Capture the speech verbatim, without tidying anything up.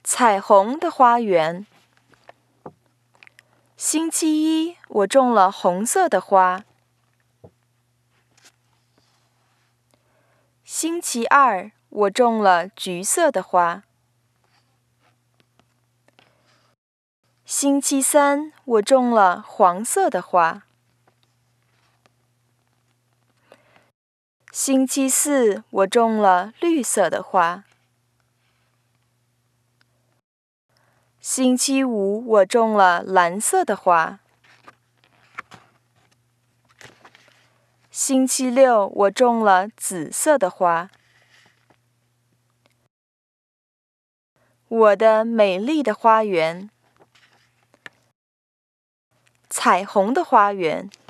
彩虹的花园。星期一，我种了红色的花。星期二，我种了橘色的花。星期三，我种了黄色的花。星期四，我种了绿色的花。星期五，我种了蓝色的花。星期六，我种了紫色的花。我的美丽的花园，彩虹的花园。